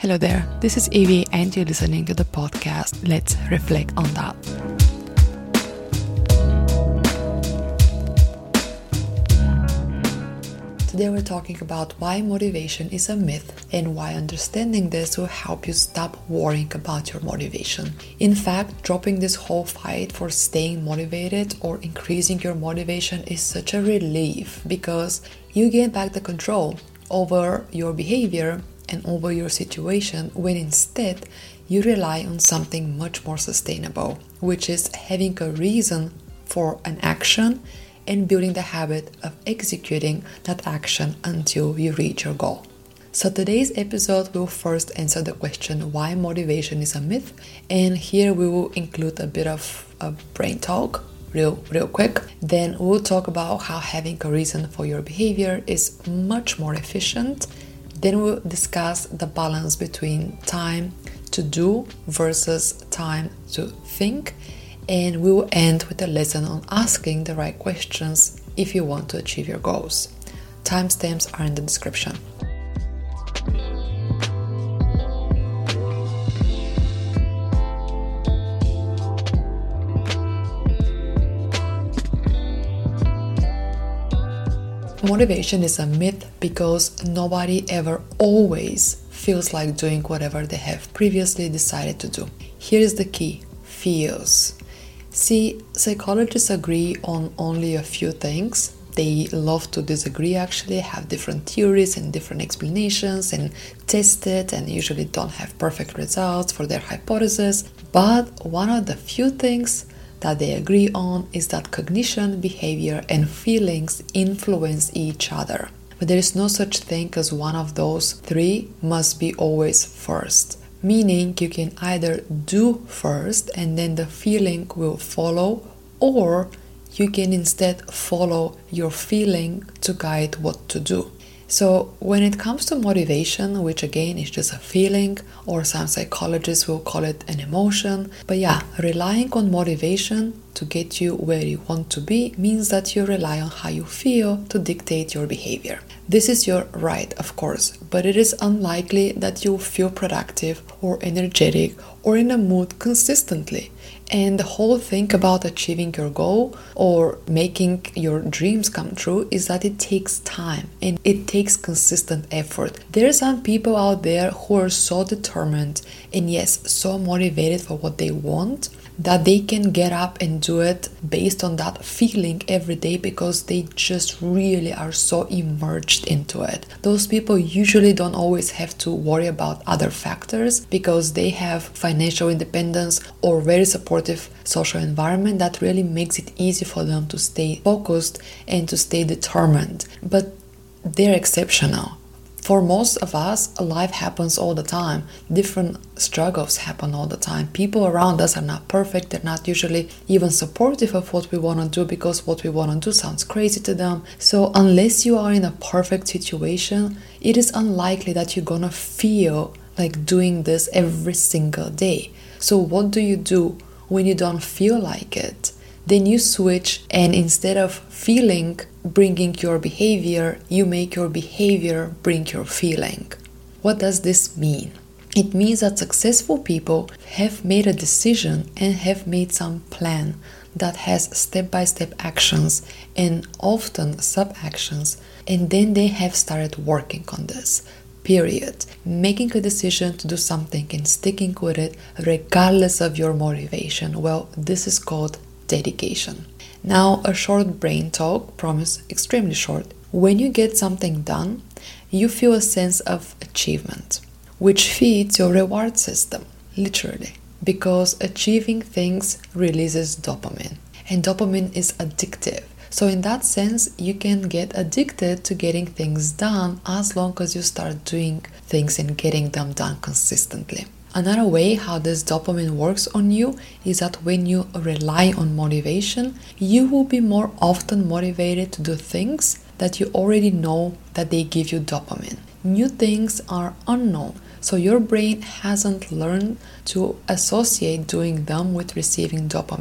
Hello there, this is Evie and you're listening to the podcast Let's Reflect on That. Today we're talking about why motivation is a myth and why understanding this will help you stop worrying about your motivation. In fact, dropping this whole fight for staying motivated or increasing your motivation is such a relief because you gain back the control over your behavior and over your situation when instead you rely on something much more sustainable, which is having a reason for an action and building the habit of executing that action until you reach your goal. So today's episode will first answer the question why motivation is a myth, and here we will include a bit of a brain talk real quick. Then we'll talk about how having a reason for your behavior is much more efficient. Then we'll discuss the balance between time to do versus time to think. And we will end with a lesson on asking the right questions if you want to achieve your goals. Timestamps are in the description. Motivation is a myth because nobody ever always feels like doing whatever they have previously decided to do. Here is the key: feels. See, psychologists agree on only a few things. They love to disagree actually, have different theories and different explanations and test it and usually don't have perfect results for their hypothesis. But one of the few things that they agree on is that cognition, behavior, and feelings influence each other. But there is no such thing as one of those three must be always first. Meaning you can either do first and then the feeling will follow, or you can instead follow your feeling to guide what to do. So when it comes to motivation, which again is just a feeling, or some psychologists will call it an emotion, but yeah, relying on motivation to get you where you want to be means that you rely on how you feel to dictate your behavior. This is your right, of course, but it is unlikely that you'll feel productive or energetic or in a mood consistently. And the whole thing about achieving your goal or making your dreams come true is that it takes time and it takes consistent effort. There are some people out there who are so determined and yes, so motivated for what they want that they can get up and do it based on that feeling every day because they just really are so immersed into it. Those people usually don't always have to worry about other factors because they have financial independence or very supportive social environment that really makes it easy for them to stay focused and to stay determined. But they're exceptional. For most of us, life happens all the time. Different struggles happen all the time. People around us are not perfect. They're not usually even supportive of what we want to do because what we want to do sounds crazy to them. So unless you are in a perfect situation, it is unlikely that you're gonna feel like doing this every single day. So what do you do when you don't feel like it? Then you switch, and instead of feeling bringing your behavior, you make your behavior bring your feeling. What does this mean? It means that successful people have made a decision and have made some plan that has step-by-step actions and often sub-actions, and then they have started working on this. Period. Making a decision to do something and sticking with it regardless of your motivation. Well, this is called dedication. Now, a short brain talk, promise extremely short. When you get something done, you feel a sense of achievement, which feeds your reward system, literally, because achieving things releases dopamine, and dopamine is addictive. So in that sense, you can get addicted to getting things done as long as you start doing things and getting them done consistently. Another way how this dopamine works on you is that when you rely on motivation, you will be more often motivated to do things that you already know that they give you dopamine. New things are unknown, so your brain hasn't learned to associate doing them with receiving dopamine.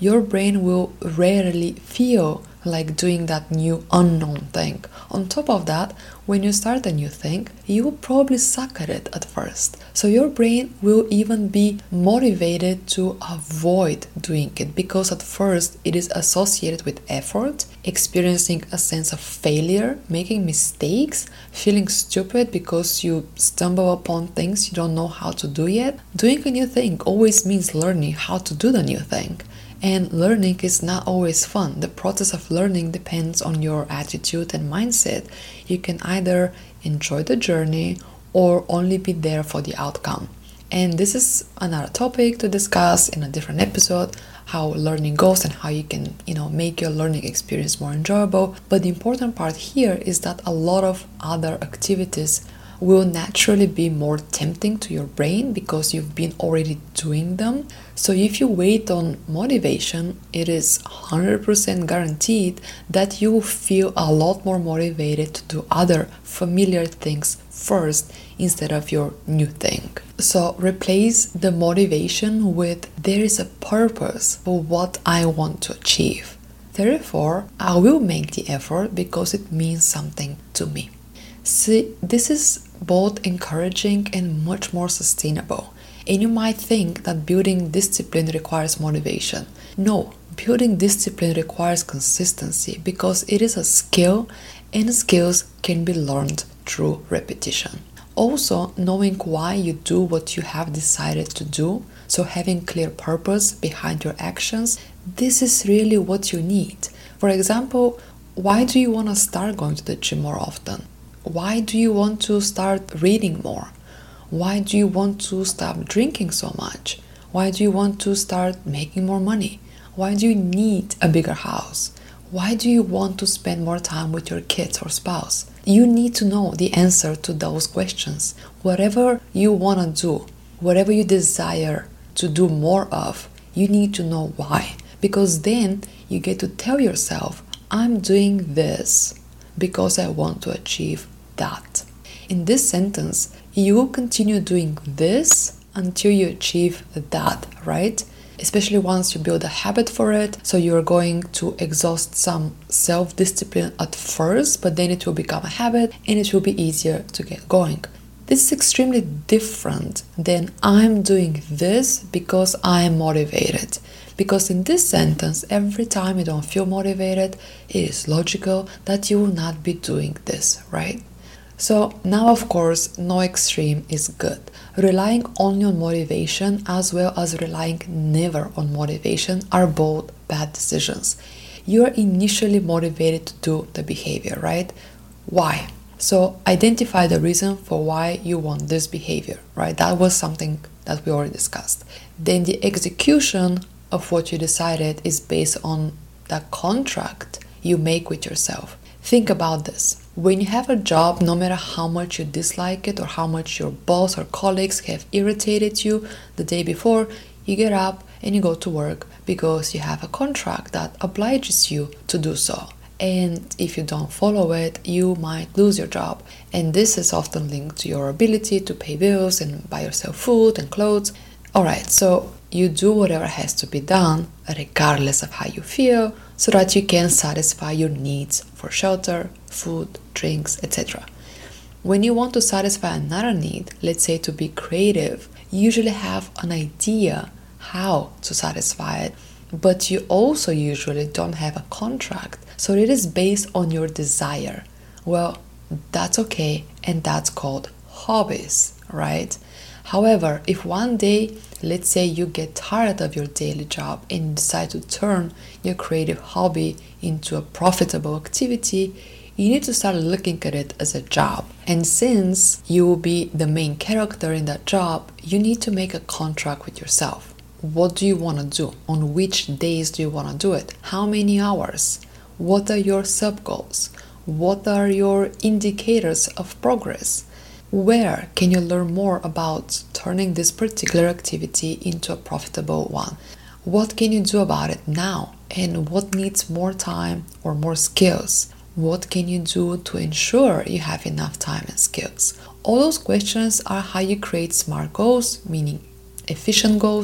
your brain will rarely feel like doing that new unknown thing. On top of that, when you start a new thing, you will probably suck at it at first. So your brain will even be motivated to avoid doing it because at first it is associated with effort, experiencing a sense of failure, making mistakes, feeling stupid because you stumble upon things you don't know how to do yet. Doing a new thing always means learning how to do the new thing. And learning is not always fun. The process of learning depends on your attitude and mindset. You can either enjoy the journey or only be there for the outcome. And this is another topic to discuss in a different episode, how learning goes and how you can, make your learning experience more enjoyable. But the important part here is that a lot of other activities will naturally be more tempting to your brain because you've been already doing them. So if you wait on motivation, it is 100% guaranteed that you will feel a lot more motivated to do other familiar things first instead of your new thing. So replace the motivation with there is a purpose for what I want to achieve. Therefore, I will make the effort because it means something to me. See, this is both encouraging and much more sustainable. And you might think that building discipline requires motivation. No, building discipline requires consistency because it is a skill and skills can be learned through repetition. Also, knowing why you do what you have decided to do, so having clear purpose behind your actions, this is really what you need. For example, why do you want to start going to the gym more often? Why do you want to start reading more? Why do you want to stop drinking so much? Why do you want to start making more money? Why do you need a bigger house? Why do you want to spend more time with your kids or spouse? You need to know the answer to those questions. Whatever you want to do, whatever you desire to do more of, you need to know why. Because then you get to tell yourself, I'm doing this because I want to achieve that. In this sentence, you will continue doing this until you achieve that, right? Especially once you build a habit for it. So you're going to exhaust some self-discipline at first, but then it will become a habit and it will be easier to get going. This is extremely different than I'm doing this because I am motivated. Because in this sentence, every time you don't feel motivated, it is logical that you will not be doing this, right? So now, of course, no extreme is good. Relying only on motivation as well as relying never on motivation are both bad decisions. You are initially motivated to do the behavior, right? Why? So identify the reason for why you want this behavior, right? That was something that we already discussed. Then the execution of what you decided is based on the contract you make with yourself. Think about this. When you have a job, no matter how much you dislike it or how much your boss or colleagues have irritated you the day before, you get up and you go to work because you have a contract that obliges you to do so. And if you don't follow it, you might lose your job. And this is often linked to your ability to pay bills and buy yourself food and clothes. Alright, so you do whatever has to be done, regardless of how you feel, so that you can satisfy your needs for shelter, food, drinks, etc. When you want to satisfy another need, let's say to be creative, you usually have an idea how to satisfy it, but you also usually don't have a contract, so it is based on your desire. Well, that's okay, and that's called hobbies, right? However, if one day, let's say you get tired of your daily job and decide to turn your creative hobby into a profitable activity, you need to start looking at it as a job. And since you will be the main character in that job, you need to make a contract with yourself. What do you want to do? On which days do you want to do it? How many hours? What are your sub-goals? What are your indicators of progress? Where can you learn more about turning this particular activity into a profitable one? What can you do about it now? And what needs more time or more skills? What can you do to ensure you have enough time and skills? All those questions are how you create SMART goals, meaning efficient goals,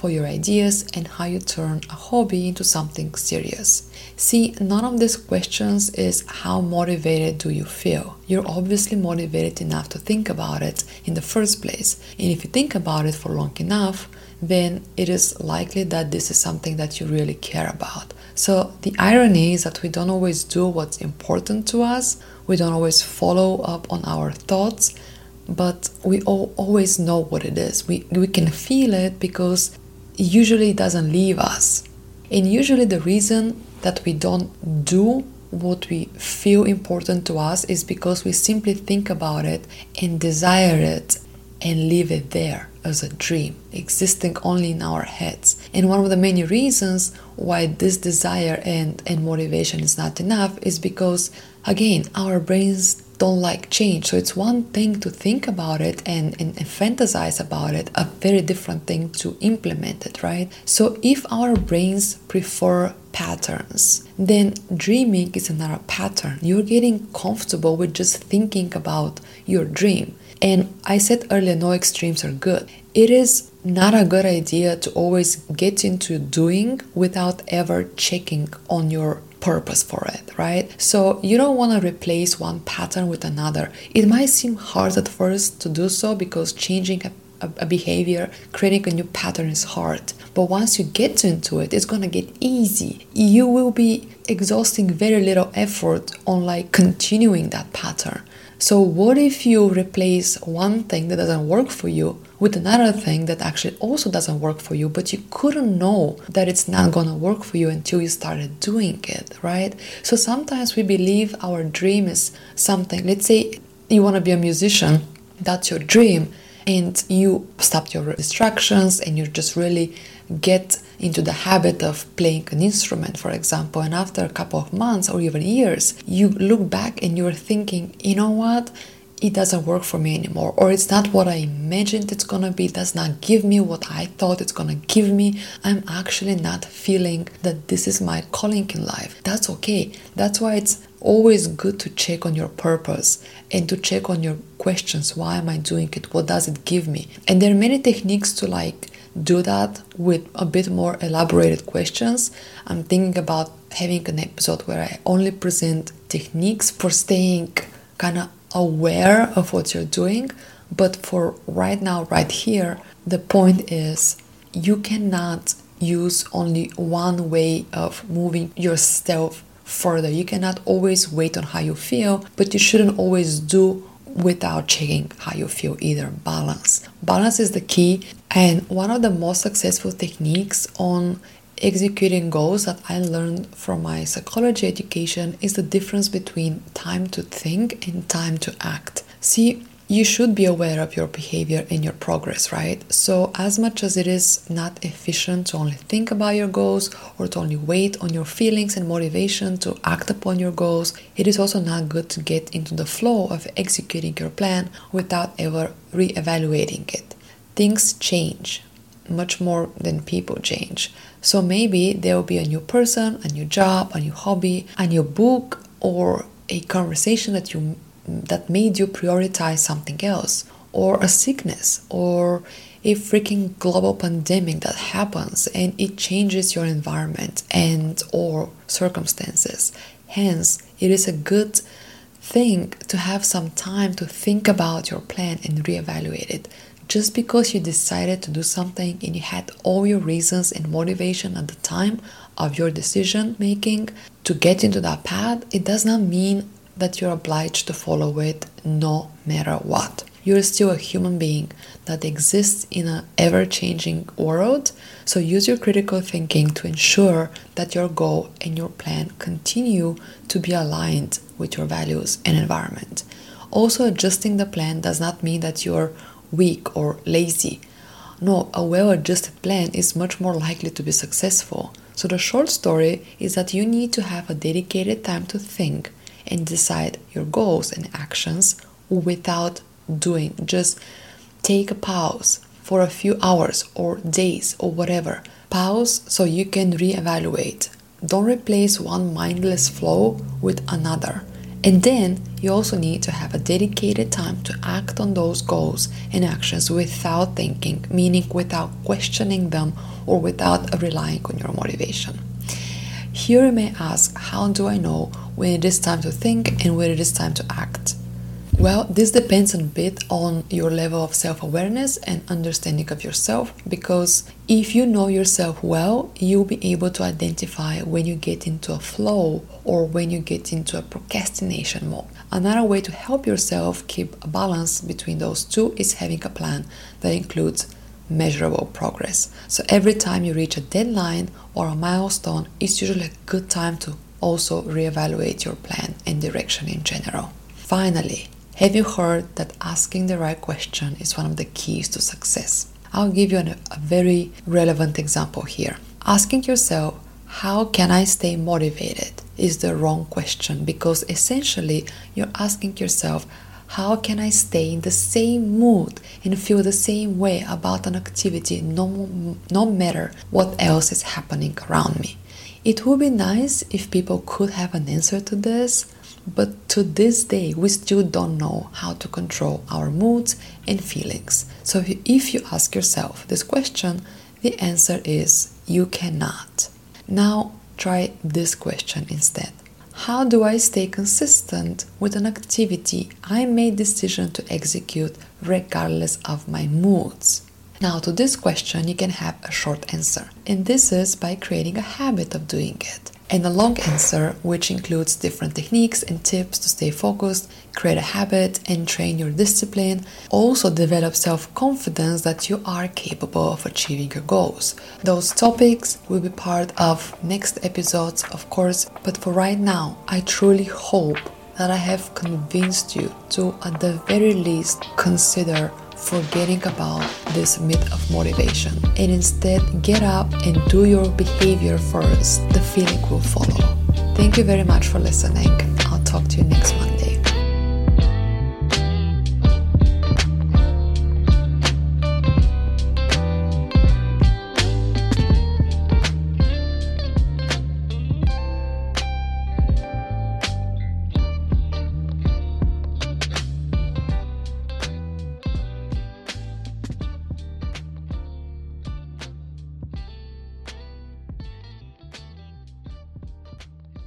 for your ideas, and how you turn a hobby into something serious. See, none of these questions is how motivated do you feel. You're obviously motivated enough to think about it in the first place. And if you think about it for long enough, then it is likely that this is something that you really care about. So the irony is that we don't always do what's important to us. We don't always follow up on our thoughts, but we always know what it is. We can feel it because usually it doesn't leave us. And usually the reason that we don't do what we feel important to us is because we simply think about it and desire it and leave it there as a dream, existing only in our heads. And one of the many reasons why this desire and motivation is not enough is because, again, our brains don't like change. So it's one thing to think about it and fantasize about it, a very different thing to implement it, right? So if our brains prefer patterns, then dreaming is another pattern. You're getting comfortable with just thinking about your dream. And I said earlier, no extremes are good. It is not a good idea to always get into doing without ever checking on your purpose for it, right? So you don't want to replace one pattern with another. It might seem hard at first to do so because changing a behavior, creating a new pattern is hard. But once you get into it, it's going to get easy. You will be exhausting very little effort on continuing that pattern. So what if you replace one thing that doesn't work for you with another thing that actually also doesn't work for you, but you couldn't know that it's not going to work for you until you started doing it, right? So sometimes we believe our dream is something. Let's say you want to be a musician, that's your dream, and you stop your distractions and you just really get into the habit of playing an instrument, for example, and after a couple of months or even years, you look back and you're thinking, you know what, it doesn't work for me anymore, or it's not what I imagined it's gonna be, it does not give me what I thought it's gonna give me. I'm actually not feeling that this is my calling in life. That's okay. That's why it's always good to check on your purpose and to check on your questions. Why am I doing it? What does it give me? And there are many techniques to do that with a bit more elaborated questions. I'm thinking about having an episode where I only present techniques for staying kind of aware of what you're doing. But for right now, right here, the point is you cannot use only one way of moving yourself further. You cannot always wait on how you feel, but you shouldn't always do without checking how you feel either. Balance is the key. And one of the most successful techniques on executing goals that I learned from my psychology education is the difference between time to think and time to act. See, you should be aware of your behavior and your progress, right? So as much as it is not efficient to only think about your goals or to only wait on your feelings and motivation to act upon your goals, it is also not good to get into the flow of executing your plan without ever re-evaluating it. Things change much more than people change. So maybe there will be a new person, a new job, a new hobby, a new book, or a conversation that made you prioritize something else, or a sickness, or a freaking global pandemic that happens and it changes your environment and or circumstances. Hence, it is a good thing to have some time to think about your plan and reevaluate it. Just because you decided to do something and you had all your reasons and motivation at the time of your decision making to get into that path, it does not mean that you're obliged to follow it no matter what. You're still a human being that exists in an ever-changing world, so use your critical thinking to ensure that your goal and your plan continue to be aligned with your values and environment. Also, adjusting the plan does not mean that you're weak or lazy. No, a well-adjusted plan is much more likely to be successful. So the short story is that you need to have a dedicated time to think and decide your goals and actions without doing. Just take a pause for a few hours or days or whatever. Pause so you can reevaluate. Don't replace one mindless flow with another. And then you also need to have a dedicated time to act on those goals and actions without thinking, meaning without questioning them or without relying on your motivation. Here you may ask, how do I know when it is time to think and when it is time to act? Well, this depends a bit on your level of self-awareness and understanding of yourself, because if you know yourself well, you'll be able to identify when you get into a flow or when you get into a procrastination mode. Another way to help yourself keep a balance between those two is having a plan that includes measurable progress. So every time you reach a deadline or a milestone, it's usually a good time to also reevaluate your plan and direction in general. Finally, have you heard that asking the right question is one of the keys to success? I'll give you a very relevant example here. Asking yourself, how can I stay motivated, is the wrong question, because essentially you're asking yourself, how can I stay in the same mood and feel the same way about an activity no matter what else is happening around me? It would be nice if people could have an answer to this, but to this day, we still don't know how to control our moods and feelings. So if you ask yourself this question, the answer is you cannot. Now try this question instead. How do I stay consistent with an activity I made decision to execute regardless of my moods? Now to this question, you can have a short answer, and this is by creating a habit of doing it. And a long answer, which includes different techniques and tips to stay focused, create a habit, and train your discipline. Also develop self-confidence that you are capable of achieving your goals. Those topics will be part of next episodes, of course, but for right now, I truly hope that I have convinced you to, at the very least, consider forgetting about this myth of motivation and instead get up and do your behavior first. The feeling will follow. Thank you very much for listening. I'll talk to you next month.